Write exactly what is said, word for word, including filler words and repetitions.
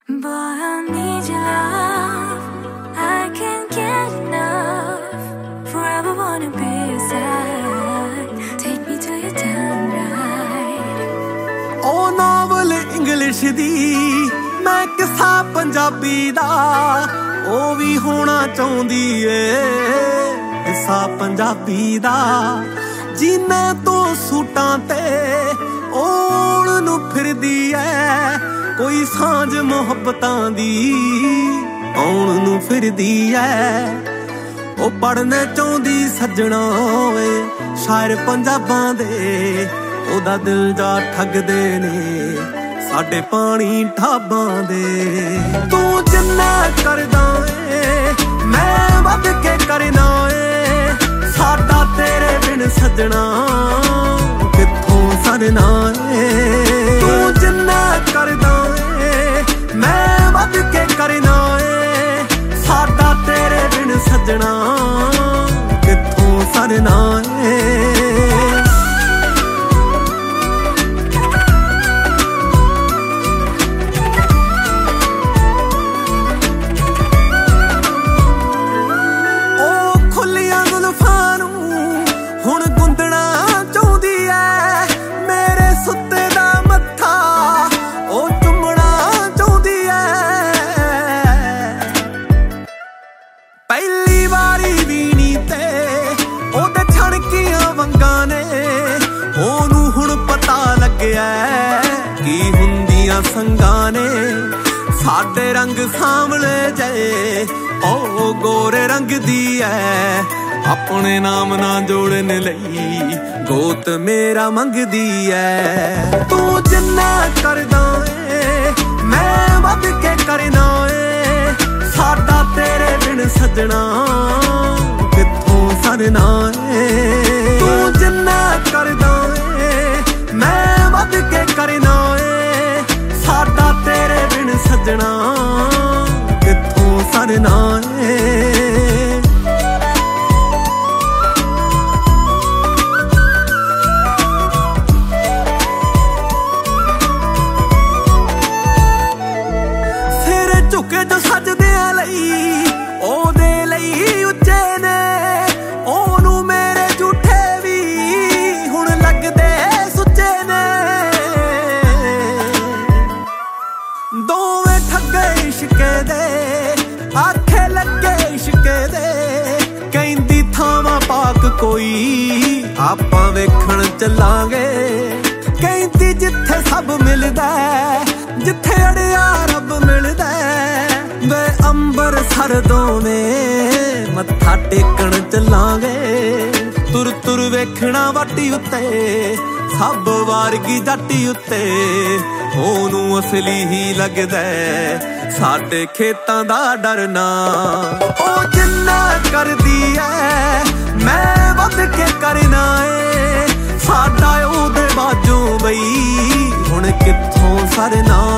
Boy, I need your love. I can't get enough. Forever wanna be your side. Take me to your town ride. Oh, novel English ਦੀ ਮੈਂ ਕਿਸਾ ਪੰਜਾਬੀ ਦਾ ਉਹ ਵੀ ਹੋਣਾ ਚਾਹੁੰਦੀ ਏ ਕਿਸਾ ਪੰਜਾਬੀ ਦਾ ਜੀਨੇ ਤੋਂ ਸੂਟਾਂ ਤੇ ਔਣ ਨੂੰ ਫਿਰਦੀ ਏ ਕੋਈ ਸਾਂਝ ਮੁਹੱਬਤਾਂ ਦੀ ਆਉਣ ਨੂੰ ਫਿਰਦੀ ਐ ਉਹ ਪੜਨੇ ਚਾਹੁੰਦੀ ਸੱਜਣਾ ਓਏ ਸ਼ਾਇਰ ਪੰਜਾਬਾਂ ਦੇ ਉਹਦਾ ਦਿਲ ਜਾ ਠੱਗਦੇ ਨੇ ਸਾਡੇ ਪਾਣੀ ਢਾਬਾਂ ਦੇ ਤੂੰ ਜਿੰਨਾ ਕਰਦਾ ਏ ਮੈਂ ਵੱਧ ਕੇ ਕਰਨਾ ਏ ਸਾਡਾ ਤੇਰੇ ਬਿਨ ਸੱਜਣਾ ਕਿੱਥੋਂ ਸਰਨਾ ਏ ਤੂੰ ਜਿੰਨਾ ਕਰਦਾ ਮੈਂ ਵੱਧ ਕੇ ਕਰਨਾ ਏ ਸਾਡਾ ਤੇਰੇ ਬਿਨ ਸੱਜਣਾ ਕਿੱਥੋਂ ਸਰਨਾ ਏ ਉਹ ਖੁੱਲੀਆਂ ਜ਼ੁਲਫਾਂ ਨੂੰ ਹੁਣ ਗੁੰਦਣਾ ਚਾਹੁੰਦੀ ਐ ਮੇਰੇ ਸੁੱਤੇ ਦਾ ਮੱਥਾ ਉਹ ਪਹਿਲੀ ਵਾਰੀ ਵੀਣੀ ਤੇ ਉਹਦੇ ਛਣਕੀਆਂ ਵੰਗਾਂ ਨੇ ਉਹਨੂੰ ਹੁਣ ਪਤਾ ਲੱਗਿਆ ਕੀ ਹੁੰਦੀਆਂ ਸੰਗਾਂ ਨੇ ਸਾਡੇ ਰੰਗ ਸਾਂਵਲੇ ਜਏ ਉਹ ਗੋਰੇ ਰੰਗ ਦੀ ਐ ਆਪਣੇ ਨਾਮ ਨਾ ਜੋੜਨ ਲਈ ਗੋਤ ਮੇਰਾ ਮੰਗਦੀ ਐ ਤੂੰ ਜਿੰਨਾ ਕਰਦਾ ਏ ਮੈਂ ਵੱਧ ਕੇ ਕਰਨਾ ਏ ਸਾਡਾ ਤੇਰੇ ਬਿਨ ਸੱਜਣਾ ਕਿੱਥੋਂ ਸਰਨਾ ਏ ਤੂੰ ਜਿੰਨਾ ਕਰਦਾ ਏ ਮੈਂ ਵੱਧ ਕੇ ਕਰਨਾ ਏ ਸਾਡਾ ਤੇਰੇ ਬਿਨ ਸੱਜਣਾ ਕਿੱਥੋਂ ਸਰਨਾ ਏ ਸਿਰ ਝੁਕੇ ਜੋ ਸੱਜਦਿਆਂ ਲਈ ਉਹਦੇ ਲਈ ਉੱਚੇ ਨੇ ਉਹਨੂੰ ਮੇਰੇ ਝੂਠੇ ਵੀ ਹੁਣ ਲੱਗਦੇ ਸੁੱਚੇ ਨੇ ਦੋਵੇਂ ਠੱਗੇ ਇਸ਼ਕੇ ਦੇ ਆਖੇ ਲੱਗੇ ਇਸ਼ਕੇ ਦੇ ਕਹਿੰਦੀ ਥਾਵਾਂ ਪਾਕ ਕੋਈ ਆਪਾਂ ਵੇਖਣ ਚੱਲਾਂਗੇ ਕਹਿੰਦੀ ਜਿੱਥੇ ਸਭ ਮਿਲਦਾ ਜਿੱਥੇ ਅੜਿਆ ਰੱਬ ਮਿਲਦਾ ਵੇ ਅੰਬਰਸਰ ਦੋਵੇਂ ਮੱਥਾ ਟੇਕਣ ਚੱਲਾਂਗੇ ਤੁਰ ਤੁਰ ਵੇਖਣਾ ਵਾਟੀ ਉੱਤੇ ਸਭ ਵਾਰਗੀ ਜੱਟੀ ਉੱਤੇ ਉਹਨੂੰ ਅਸਲੀ ਹੀ ਲੱਗਦਾ ਸਾਡੇ ਖੇਤਾਂ ਦਾ ਡਰਨਾ ਉਹ ਜਿੰਨਾ ਕਰਦੀ ਐ ਮੈਂ ਵੱਧ ਕੇ ਕਰਨਾ ਏ ਸਾਡਾ ਉਹਦੇ ਬਾਝੋਂ ਬਈ ਹੁਣ ਕਿੱਥੋਂ ਸਰਨਾ